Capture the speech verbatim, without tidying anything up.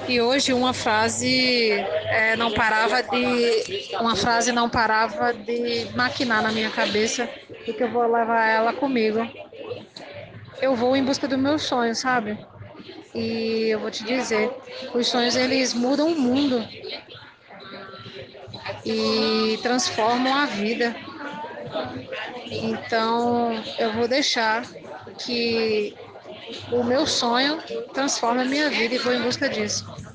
E hoje uma frase é, não parava de uma frase não parava de maquinar na minha cabeça e que eu vou levar ela comigo. Eu vou em busca do meu sonho, sabe? E eu vou te dizer, os sonhos eles mudam o mundo e transformam a vida. Então eu vou deixar que o meu sonho transforme a minha vida e vou em busca disso.